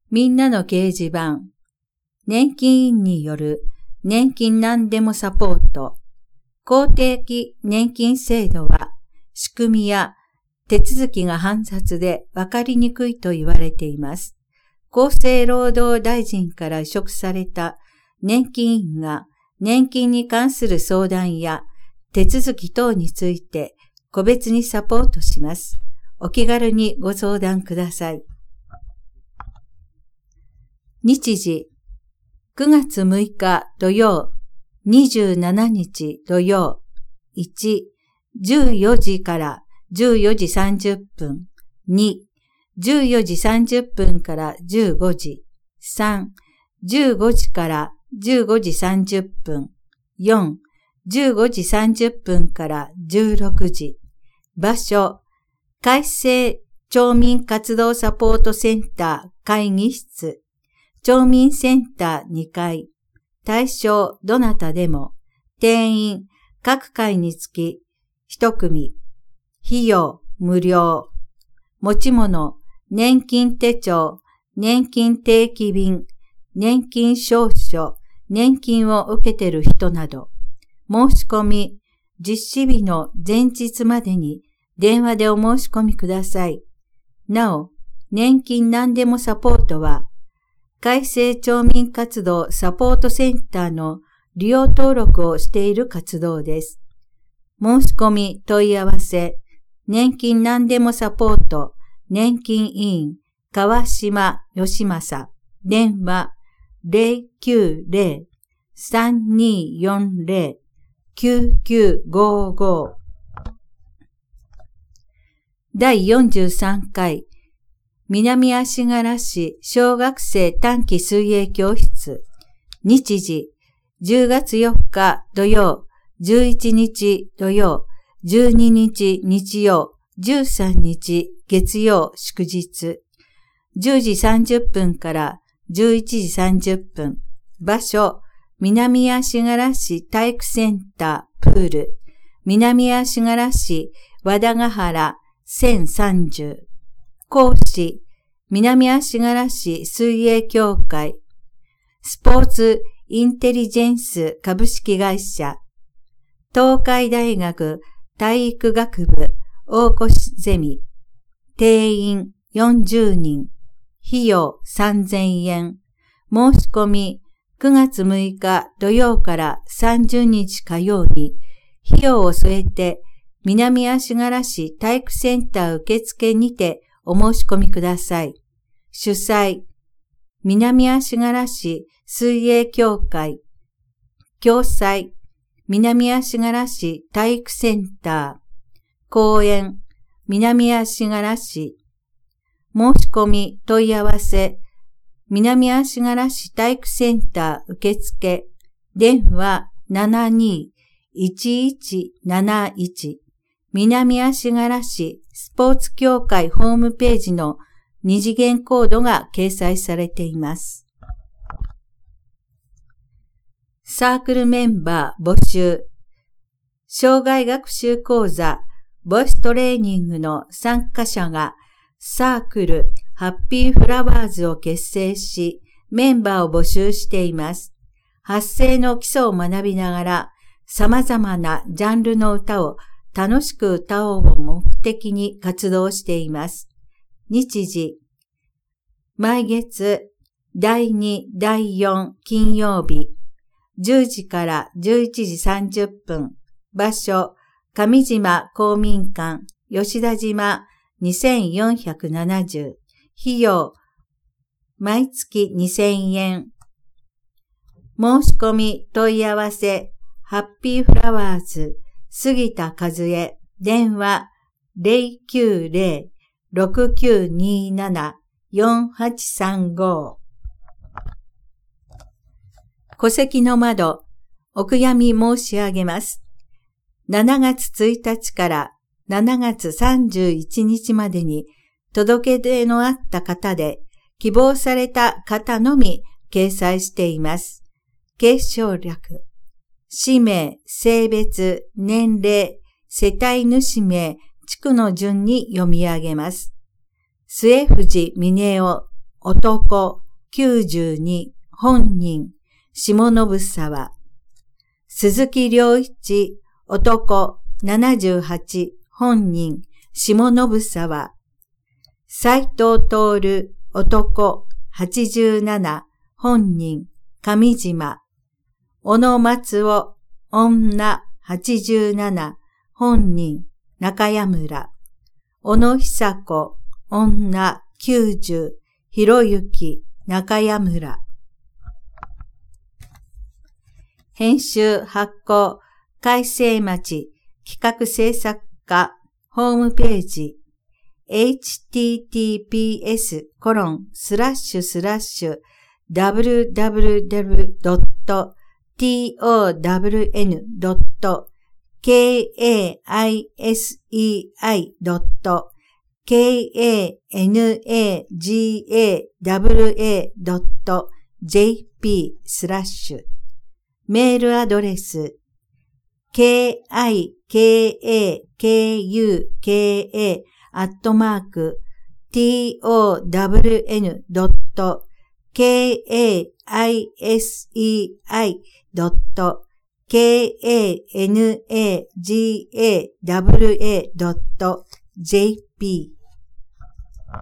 みんなの掲示板。年金員による年金何でもサポート。公的年金制度は仕組みや手続きが煩雑で分かりにくいと言われています。厚生労働大臣から委嘱された年金員が年金に関する相談や手続き等について個別にサポートします。お気軽にご相談ください。日時9月6日土曜、27日土曜、1、14時から14時30分、2、14時30分から15時、3、15時から15時30分、4、15時30分から16時、場所、改正町民活動サポートセンター会議室、町民センター2階、対象どなたでも、定員各回につき1組、費用無料、持ち物、年金手帳、年金定期便、年金証書、年金を受けている人など、申し込み、実施日の前日までに電話でお申し込みください。なお、年金何でもサポートは、改正町民活動サポートセンターの利用登録をしている活動です。申し込み問い合わせ、年金何でもサポート、年金委員、川島義正、電話 090-3240-9955 第43回南足柄市小学生短期水泳教室。日時、10月4日土曜、11日土曜、12日日曜、13日月曜祝日。10時30分から11時30分。場所、南足柄市体育センタープール。南足柄市和田ヶ原1030。講師、南足柄市水泳協会、スポーツインテリジェンス株式会社、東海大学体育学部大越ゼミ、定員40人、費用3000円、申し込み9月6日土曜から30日火曜に、費用を添えて南足柄市体育センター受付にてお申し込みください。主催、南足柄市水泳協会。共催、南足柄市体育センター。講演、南足柄市。申し込み問い合わせ、南足柄市体育センター受付。電話 72-1171。南足柄市スポーツ協会ホームページの二次元コードが掲載されています。サークルメンバー募集。障害学習講座ボイストレーニングの参加者がサークルハッピーフラワーズを結成しメンバーを募集しています。発声の基礎を学びながら様々なジャンルの歌を楽しく歌おうを目的に活動しています。日時、毎月第2、第4金曜日、10時から11時30分、場所、上島公民館、吉田島2470、費用、毎月2000円。申し込み問い合わせ、ハッピーフラワーズ、杉田和恵、電話 090-6927-4835。戸籍の窓、お悔やみ申し上げます。7月1日から7月31日までに届け出のあった方で希望された方のみ掲載しています。継承略、氏名、性別、年齢、世帯主名、地区の順に読み上げます。末藤峰夫、 男92、本人、下信沢。鈴木良一、男78、本人、下信沢。斉藤徹、男87、本人、上島。小野松尾、女87、本人、中谷村。小野久子、女90、ひろゆき、中谷村。編集発行、海星町、企画制作課、ホームページ、www.town.kaisei.jp/ メールアドレス kika@town.kaisei.kanaga.jp